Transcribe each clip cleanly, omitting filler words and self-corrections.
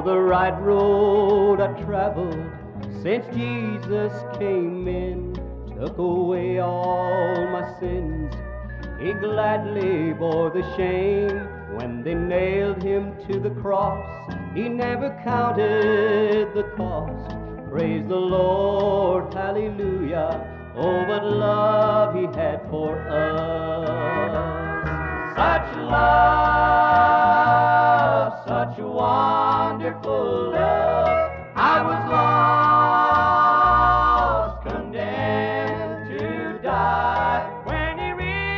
the right road I traveled since Jesus came in, took away all my sins. He gladly bore the shame when they nailed him to the cross. He never counted the cost. Praise the Lord, hallelujah. Oh, what love he had for us. Such love, such wonderful love. I was lost, condemned to die. When he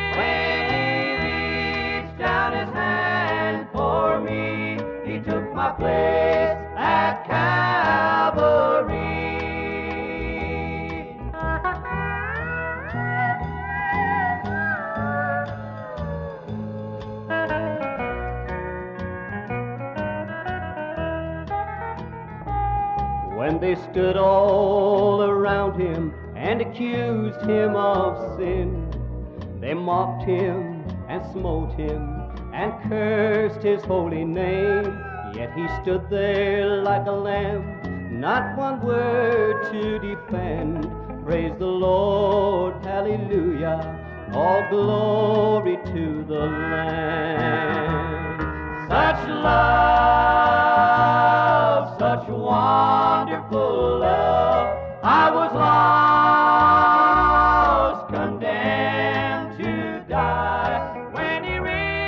reached down his hand for me, he took my place at Calvary. When they stood all around him and accused him of sin, they mocked him and smote him and cursed his holy name. Yet he stood there like a lamb, not one word to defend. Praise the Lord, hallelujah, all glory to the Lamb. Such love, such wonderful love. I was lost, condemned to die. When he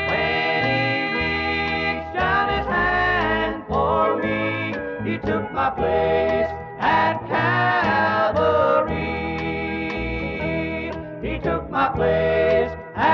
reached down his hand for me, he took my place at Calvary. He took my place